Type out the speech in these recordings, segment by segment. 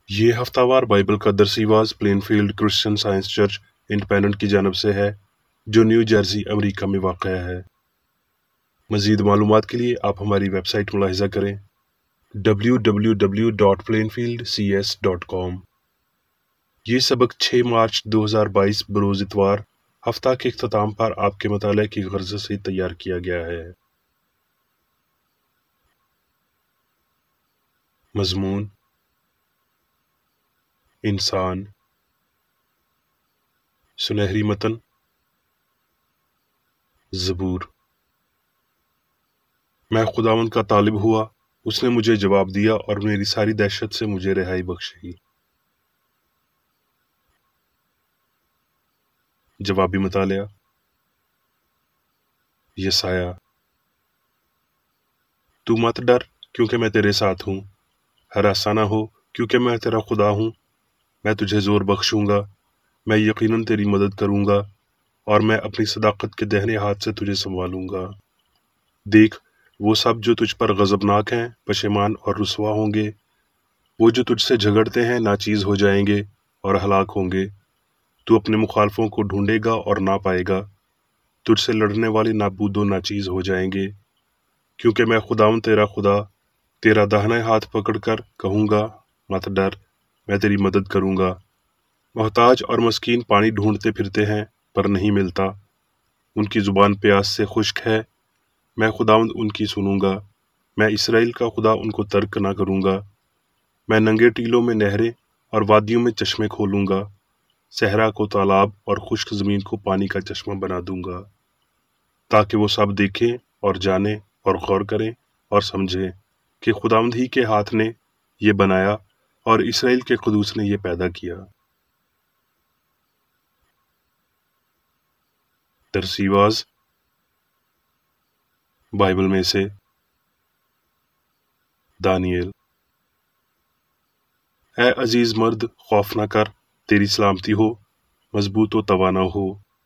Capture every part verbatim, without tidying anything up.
یہ ہفتہ وار بائبل کا درسی واز Plainfield Christian Science Church Independent کی جانب سے ہے جو نیو جرسی امریکہ میں واقع ہے۔ مزید معلومات کے لیے آپ ہماری ویب سائٹ ملاحظہ کریں W W W dot Plainfield C S dot com. یہ سبق چھ مارچ دو ہزار بائیس بروز اتوار ہفتہ کے اختتام پر آپ کے مطالعے کی غرض سے تیار کیا گیا ہے۔ مضمون: انسان۔ سنہری متن: زبور۔ میں خداوند کا طالب ہوا، اس نے مجھے جواب دیا اور میری ساری دہشت سے مجھے رہائی بخشی۔ جوابی مطالعہ: یسایہ: تو مت ڈر کیونکہ میں تیرے ساتھ ہوں، ہراساں نہ ہو کیونکہ میں تیرا خدا ہوں۔ میں تجھے زور بخشوں گا، میں یقیناً تیری مدد کروں گا اور میں اپنی صداقت کے دہنے ہاتھ سے تجھے سنبھالوں گا۔ دیکھ، وہ سب جو تجھ پر غضبناک ہیں پشیمان اور رسوا ہوں گے، وہ جو تجھ سے جھگڑتے ہیں ناچیز ہو جائیں گے اور ہلاک ہوں گے۔ تو اپنے مخالفوں کو ڈھونڈے گا اور نہ پائے گا، تجھ سے لڑنے والے نابود و ناچیز ہو جائیں گے۔ کیونکہ میں خداوند تیرا خدا تیرا داہنا ہاتھ پکڑ کر کہوں گا، مت ڈر، میں تیری مدد کروں گا۔ محتاج اور مسکین پانی ڈھونڈتے پھرتے ہیں پر نہیں ملتا، ان کی زبان پیاس سے خشک ہے۔ میں خداوند ان کی سنوں گا، میں اسرائیل کا خدا ان کو ترک نہ کروں گا۔ میں ننگے ٹیلوں میں نہریں اور وادیوں میں چشمے کھولوں گا، صحرا کو تالاب اور خشک زمین کو پانی کا چشمہ بنا دوں گا، تاکہ وہ سب دیکھیں اور جانیں اور غور کریں اور سمجھیں کہ خداوند ہی کے ہاتھ نے یہ بنایا اور اسرائیل کے قدوس نے یہ پیدا کیا۔ درسی واز بائبل میں سے دانیل۔ اے عزیز مرد، خوف نہ کر، تیری سلامتی ہو، مضبوط و توانا ہو۔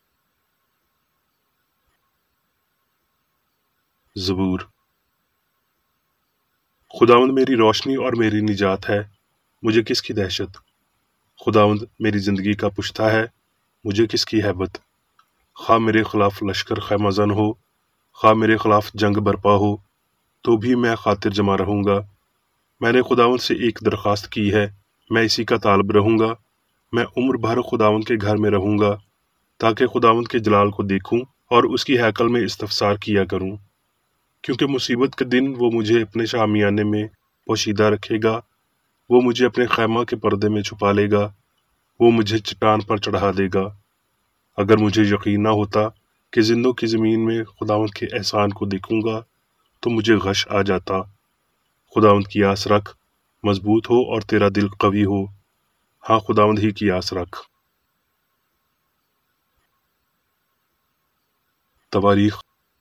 زبور۔ خداوند میری روشنی اور میری نجات ہے، مجھے کس کی دہشت؟ خداوند میری زندگی کا پشتہ ہے، مجھے کس کی ہیبت؟ خواہ میرے خلاف لشکر خیمہ زن ہو، خواہ میرے خلاف جنگ برپا ہو، تو بھی میں خاطر جمع رہوں گا۔ میں نے خداوند سے ایک درخواست کی ہے، میں اسی کا طالب رہوں گا۔ میں عمر بھر خداوند کے گھر میں رہوں گا، تاکہ خداوند کے جلال کو دیکھوں اور اس کی ہیکل میں استفسار کیا کروں۔ کیونکہ مصیبت کے دن وہ مجھے اپنے شامیانے میں پوشیدہ رکھے گا، وہ مجھے اپنے خیمہ کے پردے میں چھپا لے گا، وہ مجھے چٹان پر چڑھا دے گا۔ اگر مجھے یقین نہ ہوتا کہ زندوں کی زمین میں خداوند کے احسان کو دیکھوں گا تو مجھے غش آ جاتا۔ خداوند کی آس رکھ، مضبوط ہو اور تیرا دل قوی ہو۔ ہاں، خداوند ہی کی آس رکھ۔ تواریخ۔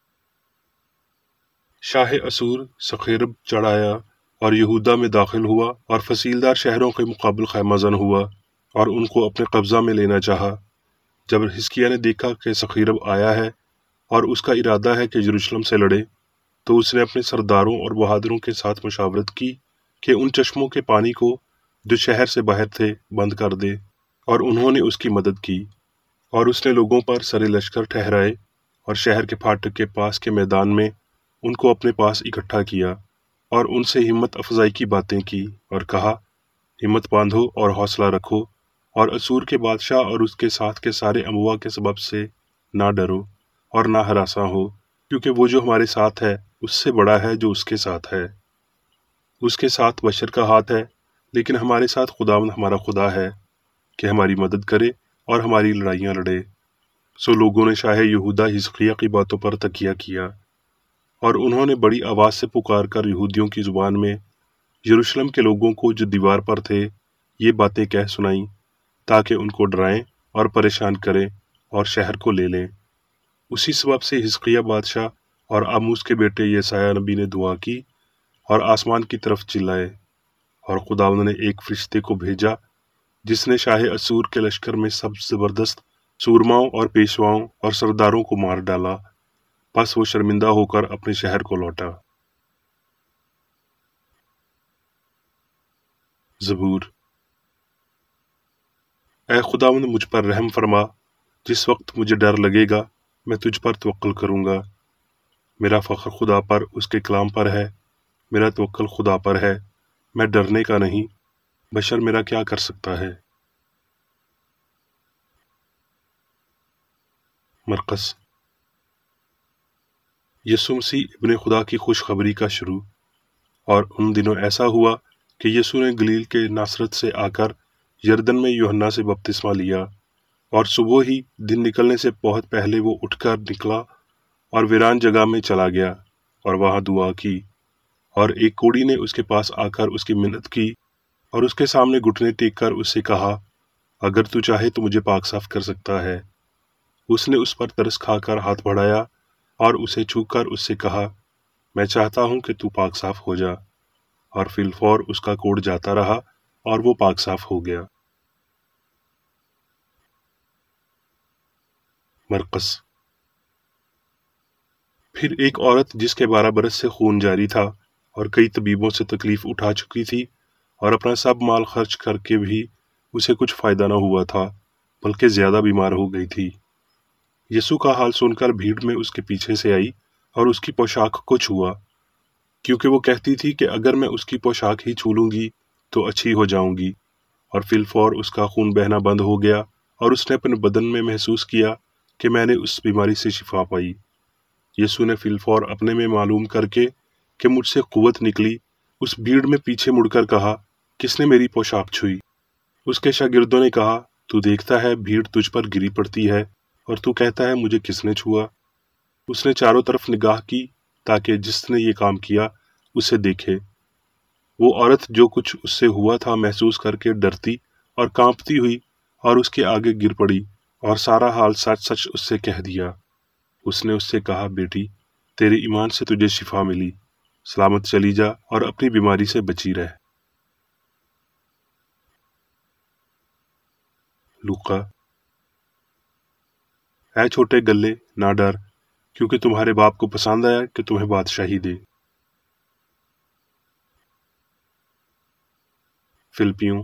شاہ اسور سخیرب چڑھایا اور یہودا میں داخل ہوا اور فصیلدار شہروں کے مقابل خیمہ زن ہوا اور ان کو اپنے قبضہ میں لینا چاہا۔ جب حزقیہ نے دیکھا کہ سخیرب آیا ہے اور اس کا ارادہ ہے کہ یروشلم سے لڑے، تو اس نے اپنے سرداروں اور بہادروں کے ساتھ مشاورت کی کہ ان چشموں کے پانی کو جو شہر سے باہر تھے بند کر دے، اور انہوں نے اس کی مدد کی۔ اور اس نے لوگوں پر سرے لشکر ٹھہرائے اور شہر کے پھاٹک کے پاس کے میدان میں ان کو اپنے پاس اکٹھا کیا اور ان سے ہمت افزائی کی باتیں کی اور کہا، ہمت باندھو اور حوصلہ رکھو، اور اسور کے بادشاہ اور اس کے ساتھ کے سارے اموا کے سبب سے نہ ڈرو اور نہ ہراساں ہو، کیونکہ وہ جو ہمارے ساتھ ہے اس سے بڑا ہے جو اس کے ساتھ ہے۔ اس کے ساتھ بشر کا ہاتھ ہے، لیکن ہمارے ساتھ خداوند ہمارا خدا ہے کہ ہماری مدد کرے اور ہماری لڑائیاں لڑے۔ سو لوگوں نے شاہ یہودا حزقیہ کی باتوں پر تکیہ کیا، اور انہوں نے بڑی آواز سے پکار کر یہودیوں کی زبان میں یروشلم کے لوگوں کو جو دیوار پر تھے یہ باتیں کہہ سنائیں، تاکہ ان کو ڈرائیں اور پریشان کریں اور شہر کو لے لیں۔ اسی سبب سے حزقیہ بادشاہ اور آموس کے بیٹے یسایہ نبی نے دعا کی اور آسمان کی طرف چلائے، اور خداوند نے ایک فرشتے کو بھیجا جس نے شاہ اسور کے لشکر میں سب زبردست سورماؤں اور پیشواؤں اور سرداروں کو مار ڈالا۔ پس وہ شرمندہ ہو کر اپنے شہر کو لوٹا۔ زبور۔ اے خداوند مجھ پر رحم فرما، جس وقت مجھے ڈر لگے گا میں تجھ پر توکل کروں گا۔ میرا فخر خدا پر، اس کے کلام پر ہے، میرا توکل خدا پر ہے، میں ڈرنے کا نہیں، بشر میرا کیا کر سکتا ہے۔ مرقس۔ یسوع مسیح ابن خدا کی خوشخبری کا شروع۔ اور ان دنوں ایسا ہوا کہ یسوع نے گلیل کے ناصرت سے آ کر یردن میں یوحنا سے بپتسمہ لیا، اور صبح ہی دن نکلنے سے بہت پہلے وہ اٹھ کر نکلا اور ویران جگہ میں چلا گیا اور وہاں دعا کی، اور ایک کوڑی نے اس کے پاس آ کر اس کی منت کی اور اس کے سامنے گھٹنے ٹیک کر اس سے کہا، اگر تو چاہے تو مجھے پاک صاف کر سکتا ہے۔ اس نے اس پر ترس کھا کر ہاتھ بڑھایا اور اسے چھو کر اس سے کہا، میں چاہتا ہوں کہ تو پاک صاف ہو جا، اور فی الفور اس کا کوڑ جاتا رہا اور وہ پاک صاف ہو گیا۔ مرقس۔ پھر ایک عورت جس کے بارہ برس سے خون جاری تھا اور کئی طبیبوں سے تکلیف اٹھا چکی تھی اور اپنا سب مال خرچ کر کے بھی اسے کچھ فائدہ نہ ہوا تھا بلکہ زیادہ بیمار ہو گئی تھی، یسوع کا حال سن کر بھیڑ میں اس کے پیچھے سے آئی اور اس کی پوشاک کو چھوا، کیونکہ وہ کہتی تھی کہ اگر میں اس کی پوشاک ہی چھو لوں گی تو اچھی ہو جاؤں گی، اور فی الفور اس کا خون بہنا بند ہو گیا اور اس نے اپنے بدن میں محسوس کیا کہ میں نے اس بیماری سے شفا پائی۔ یسوع نے فی الفور اپنے میں معلوم کر کے کہ مجھ سے قوت نکلی اس بھیڑ میں پیچھے مڑ کر کہا، کس نے میری پوشاک چھوئی؟ اس کے شاگردوں نے کہا، تو دیکھتا ہے بھیڑ تجھ پر گری پڑتی ہے اور تو کہتا ہے مجھے کس نے چھوا؟ اس نے چاروں طرف نگاہ کی تاکہ جس نے یہ کام کیا اسے دیکھے۔ وہ عورت جو کچھ اس سے ہوا تھا محسوس کر کے ڈرتی اور کانپتی ہوئی اور اس کے آگے گر پڑی اور سارا حال سچ سچ اس سے کہہ دیا۔ اس نے اس سے کہا، بیٹی تیرے ایمان سے تجھے شفا ملی، سلامت چلی جا اور اپنی بیماری سے بچی رہ۔ لوقا۔ اے چھوٹے گلے نہ ڈر، کیونکہ تمہارے باپ کو پسند آیا کہ تمہیں بادشاہی دے۔ فلپیوں۔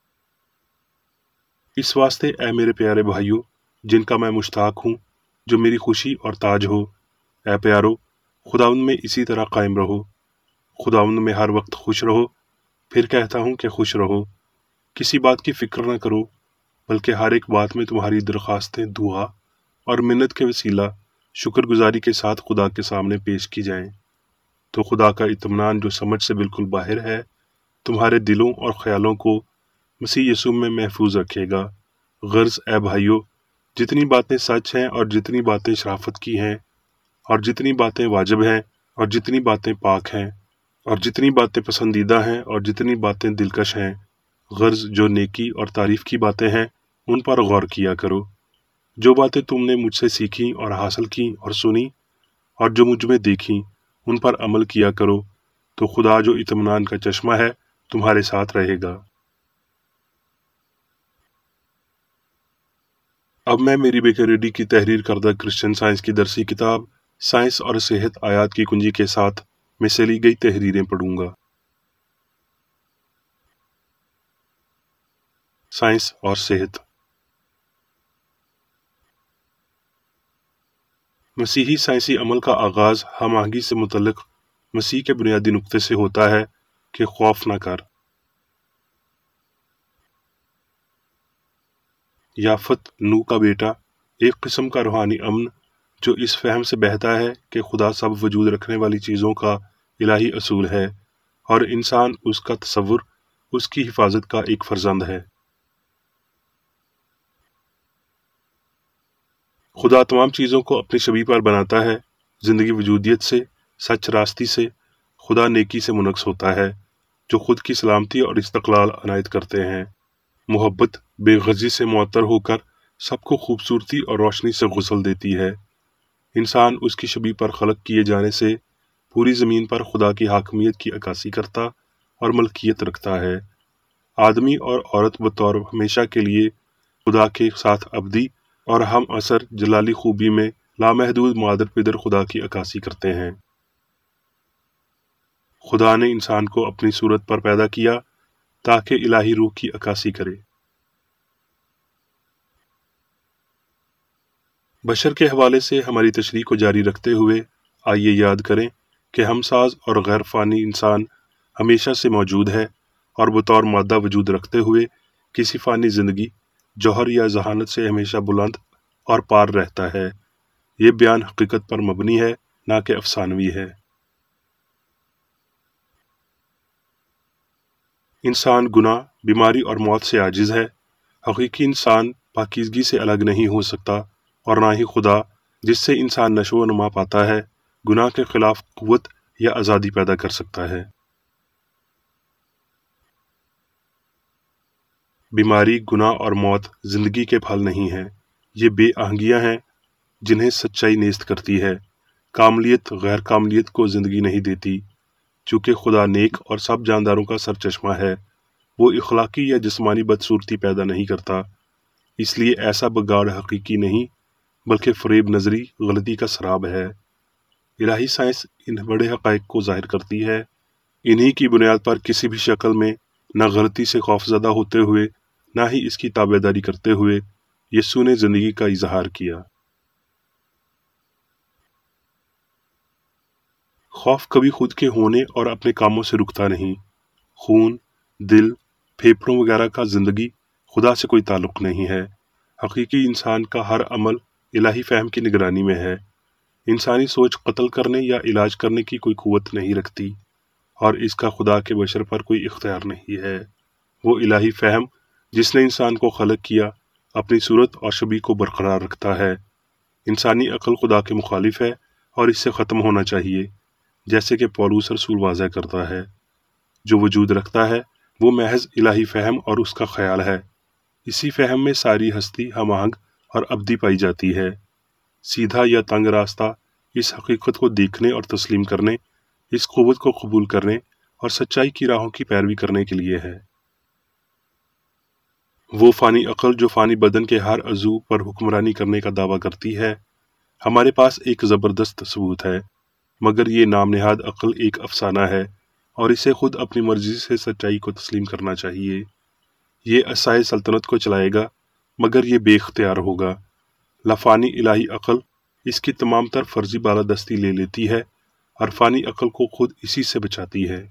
اس واسطے اے میرے پیارے بھائیوں جن کا میں مشتاق ہوں، جو میری خوشی اور تاج ہو، اے پیارو خداوند میں اسی طرح قائم رہو، خداوند میں ہر وقت خوش رہو۔ پھر کہتا ہوں کہ خوش رہو، کسی بات کی فکر نہ کرو، بلکہ ہر ایک بات میں تمہاری درخواستیں دعا اور منت کے وسیلہ شکر گزاری کے ساتھ خدا کے سامنے پیش کی جائیں، تو خدا کا اطمینان جو سمجھ سے بالکل باہر ہے تمہارے دلوں اور خیالوں کو مسیح یسوع میں محفوظ رکھے گا۔ غرض اے بھائیو، جتنی باتیں سچ ہیں اور جتنی باتیں شرافت کی ہیں اور جتنی باتیں واجب ہیں اور جتنی باتیں پاک ہیں اور جتنی باتیں پسندیدہ ہیں اور جتنی باتیں دلکش ہیں، غرض جو نیکی اور تعریف کی باتیں ہیں ان پر غور کیا کرو۔ جو باتیں تم نے مجھ سے سیکھیں اور حاصل کیں اور سنی اور جو مجھ میں دیکھیں ان پر عمل کیا کرو، تو خدا جو اطمینان کا چشمہ ہے تمہارے ساتھ رہے گا۔ اب میں میری بیکریڈی کی تحریر کردہ کرسچن سائنس کی درسی کتاب سائنس اور صحت آیات کی کنجی کے ساتھ میں سے لی گئی تحریریں پڑھوں گا۔ سائنس اور صحت۔ مسیحی سائنسی عمل کا آغاز ہم آہنگی سے متعلق مسیح کے بنیادی نقطے سے ہوتا ہے کہ خوف نہ کر۔ یافت نو کا بیٹا ایک قسم کا روحانی امن جو اس فہم سے بہتا ہے کہ خدا سب وجود رکھنے والی چیزوں کا الہی اصول ہے اور انسان اس کا تصور اس کی حفاظت کا ایک فرزند ہے۔ خدا تمام چیزوں کو اپنی شبیہ پر بناتا ہے، زندگی وجودیت سے، سچ راستی سے، خدا نیکی سے منعکس ہوتا ہے جو خود کی سلامتی اور استقلال عنایت کرتے ہیں۔ محبت بے غرضی سے معطر ہو کر سب کو خوبصورتی اور روشنی سے غسل دیتی ہے۔ انسان اس کی شبیہ پر خلق کیے جانے سے پوری زمین پر خدا کی حاکمیت کی عکاسی کرتا اور ملکیت رکھتا ہے۔ آدمی اور عورت بطور ہمیشہ کے لیے خدا کے ساتھ ابدی اور ہم اثر جلالی خوبی میں لامحدود مادر پدر خدا کی عکاسی کرتے ہیں۔ خدا نے انسان کو اپنی صورت پر پیدا کیا تاکہ الہی روح کی عکاسی کرے۔ بشر کے حوالے سے ہماری تشریح کو جاری رکھتے ہوئے آئیے یاد کریں کہ ہم ساز اور غیر فانی انسان ہمیشہ سے موجود ہے اور بطور مادہ وجود رکھتے ہوئے کسی فانی زندگی، جوہر یا ذہانت سے ہمیشہ بلند اور پار رہتا ہے۔ یہ بیان حقیقت پر مبنی ہے، نہ کہ افسانوی ہے۔ انسان گناہ، بیماری اور موت سے عاجز ہے۔ حقیقی انسان پاکیزگی سے الگ نہیں ہو سکتا، اور نہ ہی خدا جس سے انسان نشو و نما پاتا ہے گناہ کے خلاف قوت یا آزادی پیدا کر سکتا ہے۔ بیماری، گناہ اور موت زندگی کے پھل نہیں ہیں، یہ بے آہنگیاں ہیں جنہیں سچائی نیست کرتی ہے۔ کاملیت غیر کاملیت کو زندگی نہیں دیتی۔ چونکہ خدا نیک اور سب جانداروں کا سرچشمہ ہے، وہ اخلاقی یا جسمانی بدصورتی پیدا نہیں کرتا، اس لیے ایسا بگاڑ حقیقی نہیں بلکہ فریب نظری غلطی کا سراب ہے۔ الہی سائنس ان بڑے حقائق کو ظاہر کرتی ہے۔ انہی کی بنیاد پر کسی بھی شکل میں نہ غلطی سے خوفزدہ ہوتے ہوئے نہ ہی اس کی تابع داری کرتے ہوئے یسوع نے زندگی کا اظہار کیا۔ خوف کبھی خود کے ہونے اور اپنے کاموں سے رکتا نہیں۔ خون، دل، پھیپھڑوں وغیرہ کا زندگی خدا سے کوئی تعلق نہیں ہے۔ حقیقی انسان کا ہر عمل الہی فہم کی نگرانی میں ہے۔ انسانی سوچ قتل کرنے یا علاج کرنے کی کوئی قوت نہیں رکھتی، اور اس کا خدا کے بشر پر کوئی اختیار نہیں ہے۔ وہ الہی فہم جس نے انسان کو خلق کیا اپنی صورت اور شبیہ کو برقرار رکھتا ہے۔ انسانی عقل خدا کے مخالف ہے اور اس سے ختم ہونا چاہیے، جیسے کہ پولس رسول واضح کرتا ہے۔ جو وجود رکھتا ہے وہ محض الہی فہم اور اس کا خیال ہے۔ اسی فہم میں ساری ہستی ہم آہنگ اور ابدی پائی جاتی ہے۔ سیدھا یا تنگ راستہ اس حقیقت کو دیکھنے اور تسلیم کرنے، اس قوت کو قبول کرنے اور سچائی کی راہوں کی پیروی کرنے کے لیے ہے۔ وہ فانی عقل جو فانی بدن کے ہر عضو پر حکمرانی کرنے کا دعویٰ کرتی ہے، ہمارے پاس ایک زبردست ثبوت ہے، مگر یہ نام نہاد عقل ایک افسانہ ہے اور اسے خود اپنی مرضی سے سچائی کو تسلیم کرنا چاہیے۔ یہ عصائے سلطنت کو چلائے گا مگر یہ بے اختیار ہوگا۔ لافانی الہی عقل اس کی تمام تر فرضی بالادستی لے لیتی ہے اور فانی عقل کو خود اسی سے بچاتی ہے۔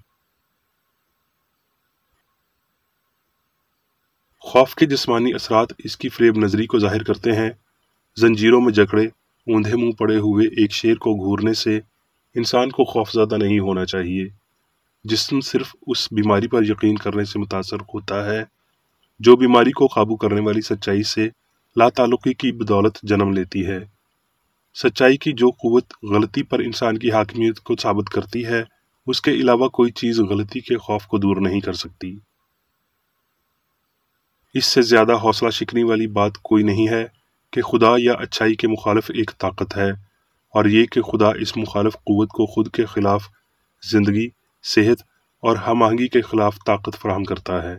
خوف کے جسمانی اثرات اس کی فریب نظری کو ظاہر کرتے ہیں۔ زنجیروں میں جکڑے، اوندھے منہ پڑے ہوئے ایک شیر کو گھورنے سے انسان کو خوفزدہ نہیں ہونا چاہیے۔ جسم صرف اس بیماری پر یقین کرنے سے متاثر ہوتا ہے جو بیماری کو قابو کرنے والی سچائی سے لا تعلقی کی بدولت جنم لیتی ہے۔ سچائی کی جو قوت غلطی پر انسان کی حاکمیت کو ثابت کرتی ہے، اس کے علاوہ کوئی چیز غلطی کے خوف کو دور نہیں کر سکتی۔ اس سے زیادہ حوصلہ شکنی والی بات کوئی نہیں ہے کہ خدا یا اچھائی کے مخالف ایک طاقت ہے، اور یہ کہ خدا اس مخالف قوت کو خود کے خلاف زندگی، صحت اور ہم آہنگی کے خلاف طاقت فراہم کرتا ہے۔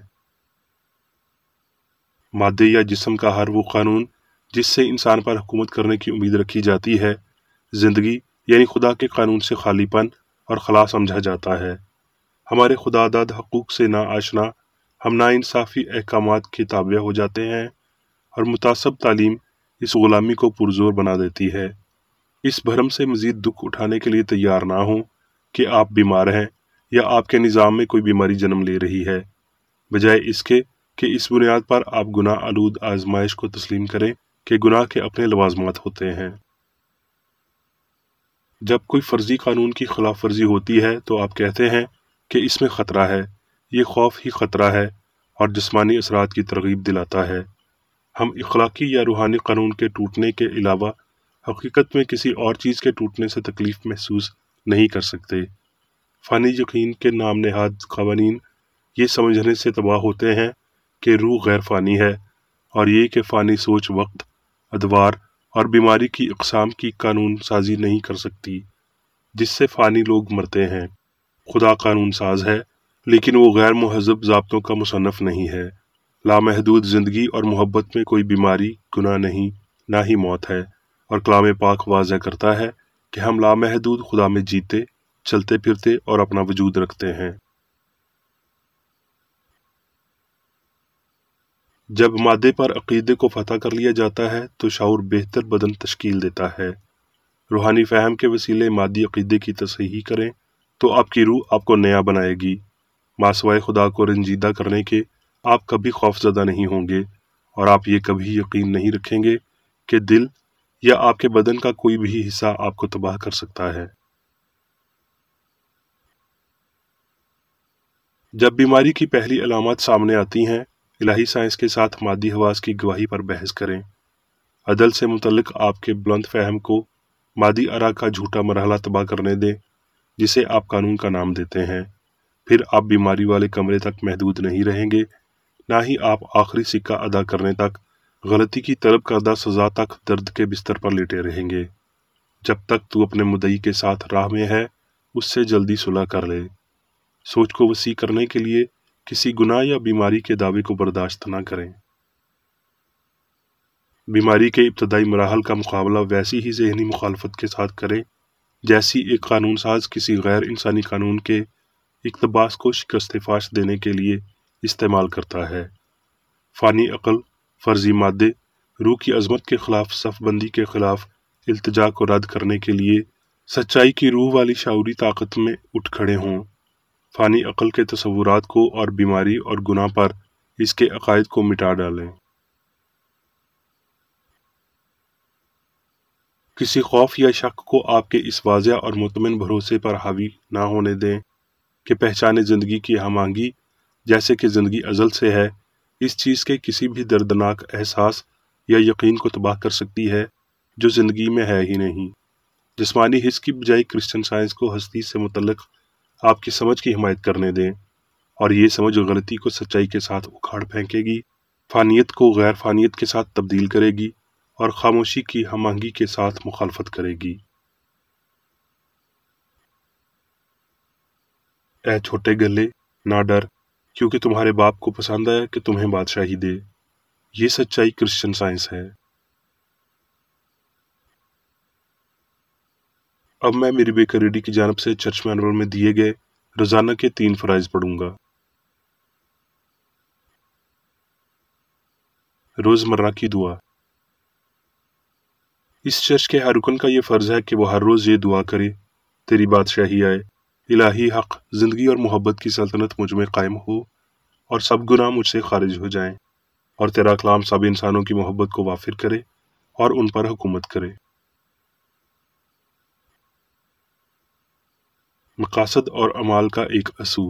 مادے یا جسم کا ہر وہ قانون جس سے انسان پر حکومت کرنے کی امید رکھی جاتی ہے، زندگی یعنی خدا کے قانون سے خالی پن اور خلا سمجھا جاتا ہے۔ ہمارے خدا داد حقوق سے نا آشنا ہم نا انصافی احکامات کے تابع ہو جاتے ہیں، اور متعصب تعلیم اس غلامی کو پرزور بنا دیتی ہے۔ اس بھرم سے مزید دکھ اٹھانے کے لیے تیار نہ ہوں کہ آپ بیمار ہیں یا آپ کے نظام میں کوئی بیماری جنم لے رہی ہے، بجائے اس کے کہ اس بنیاد پر آپ گناہ آلود آزمائش کو تسلیم کریں کہ گناہ کے اپنے لوازمات ہوتے ہیں۔ جب کوئی فرضی قانون کی خلاف ورزی ہوتی ہے تو آپ کہتے ہیں کہ اس میں خطرہ ہے۔ یہ خوف ہی خطرہ ہے اور جسمانی اثرات کی ترغیب دلاتا ہے۔ ہم اخلاقی یا روحانی قانون کے ٹوٹنے کے علاوہ حقیقت میں کسی اور چیز کے ٹوٹنے سے تکلیف محسوس نہیں کر سکتے۔ فانی یقین کے نام نہاد قوانین یہ سمجھنے سے تباہ ہوتے ہیں کہ روح غیر فانی ہے، اور یہ کہ فانی سوچ وقت، ادوار اور بیماری کی اقسام کی قانون سازی نہیں کر سکتی، جس سے فانی لوگ مرتے ہیں۔ خدا قانون ساز ہے، لیکن وہ غیر مہذب ضابطوں کا مصنف نہیں ہے۔ لامحدود زندگی اور محبت میں کوئی بیماری، گناہ نہیں، نہ ہی موت ہے، اور کلام پاک واضح کرتا ہے کہ ہم لامحدود خدا میں جیتے، چلتے پھرتے اور اپنا وجود رکھتے ہیں۔ جب مادے پر عقیدے کو فتح کر لیا جاتا ہے تو شعور بہتر بدن تشکیل دیتا ہے۔ روحانی فہم کے وسیلے مادی عقیدے کی تصحیح کریں تو آپ کی روح آپ کو نیا بنائے گی۔ ماسوائے خدا کو رنجیدہ کرنے کے آپ کبھی خوف زدہ نہیں ہوں گے، اور آپ یہ کبھی یقین نہیں رکھیں گے کہ دل یا آپ کے بدن کا کوئی بھی حصہ آپ کو تباہ کر سکتا ہے۔ جب بیماری کی پہلی علامات سامنے آتی ہیں، الہی سائنس کے ساتھ مادی حواس کی گواہی پر بحث کریں۔ عدل سے متعلق آپ کے بلند فہم کو مادی ارا کا جھوٹا مرحلہ تباہ کرنے دیں، جسے آپ قانون کا نام دیتے ہیں۔ پھر آپ بیماری والے کمرے تک محدود نہیں رہیں گے، نہ ہی آپ آخری سکہ ادا کرنے تک، غلطی کی طلب کردہ سزا تک درد کے بستر پر لیٹے رہیں گے۔ جب تک تو اپنے مدعی کے ساتھ راہ میں ہے، اس سے جلدی صلح کر لے۔ سوچ کو وسیع کرنے کے لیے کسی گناہ یا بیماری کے دعوے کو برداشت نہ کریں۔ بیماری کے ابتدائی مراحل کا مقابلہ ویسی ہی ذہنی مخالفت کے ساتھ کریں جیسی ایک قانون ساز کسی غیر انسانی قانون کے اقتباس کو شکست فاش دینے کے لیے استعمال کرتا ہے۔ فانی عقل، فرضی مادے، روح کی عظمت کے خلاف صف بندی کے خلاف التجا کو رد کرنے کے لیے سچائی کی روح والی شعوری طاقت میں اٹھ کھڑے ہوں۔ فانی عقل کے تصورات کو اور بیماری اور گناہ پر اس کے عقائد کو مٹا ڈالیں۔ کسی خوف یا شک کو آپ کے اس واضح اور مطمئن بھروسے پر حاوی نہ ہونے دیں کہ پہچانے زندگی کی ہم آہنگی، جیسے کہ زندگی ازل سے ہے، اس چیز کے کسی بھی دردناک احساس یا یقین کو تباہ کر سکتی ہے جو زندگی میں ہے ہی نہیں۔ جسمانی حس کی بجائے کرسچن سائنس کو ہستی سے متعلق آپ کی سمجھ کی حمایت کرنے دیں، اور یہ سمجھ غلطی کو سچائی کے ساتھ اکھاڑ پھینکے گی، فانیت کو غیر فانیت کے ساتھ تبدیل کرے گی اور خاموشی کی ہم آہنگی کے ساتھ مخالفت کرے گی۔ اے چھوٹے گلے، نہ ڈر، کیونکہ تمہارے باپ کو پسند ہے کہ تمہیں بادشاہی دے۔ یہ سچائی کرسچن سائنس ہے۔ اب میں میری بیکر ریڈی کی جانب سے چرچ مینول میں دیے گئے روزانہ کے تین فرائض پڑھوں گا۔ روزمرہ کی دعا۔ اس چرچ کے ہر رکن کا یہ فرض ہے کہ وہ ہر روز یہ دعا کرے: تیری بادشاہی آئے، الہی حق، زندگی اور محبت کی سلطنت مجھ میں قائم ہو، اور سب گناہ مجھ سے خارج ہو جائیں، اور تیرا کلام سب انسانوں کی محبت کو وافر کرے اور ان پر حکومت کرے۔ مقاصد اور اعمال کا ایک اصول۔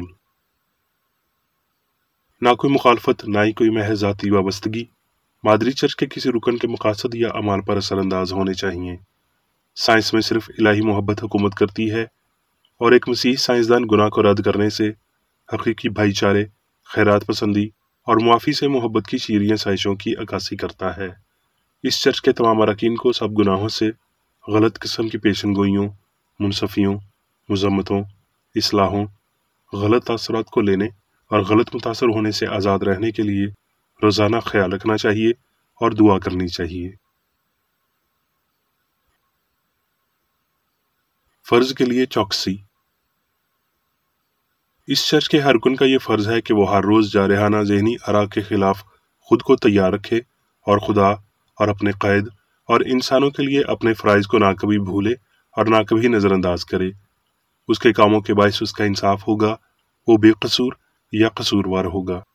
نہ کوئی مخالفت، نہ ہی کوئی محض ذاتی وابستگی مادری چرچ کے کسی رکن کے مقاصد یا اعمال پر اثر انداز ہونے چاہیے۔ سائنس میں صرف الہی محبت حکومت کرتی ہے، اور ایک مسیحی سائنسدان گناہ کو رد کرنے سے، حقیقی بھائی چارے، خیرات پسندی اور معافی سے محبت کی شیریں سائشوں کی عکاسی کرتا ہے۔ اس چرچ کے تمام اراکین کو سب گناہوں سے، غلط قسم کی پیشن گوئیوں، منصفیوں، مذمتوں، اصلاحوں، غلط تاثرات کو لینے اور غلط متاثر ہونے سے آزاد رہنے کے لیے روزانہ خیال رکھنا چاہیے اور دعا کرنی چاہیے۔ فرض کے لیے چوکسی۔ اس چرچ کے ہر رکن کا یہ فرض ہے کہ وہ ہر روز جارحانہ ذہنی آرا کے خلاف خود کو تیار رکھے اور خدا اور اپنے قائد اور انسانوں کے لیے اپنے فرائض کو نہ کبھی بھولے اور نہ کبھی نظر انداز کرے۔ اس کے کاموں کے باعث اس کا انصاف ہوگا، وہ بے قصور یا قصوروار ہوگا۔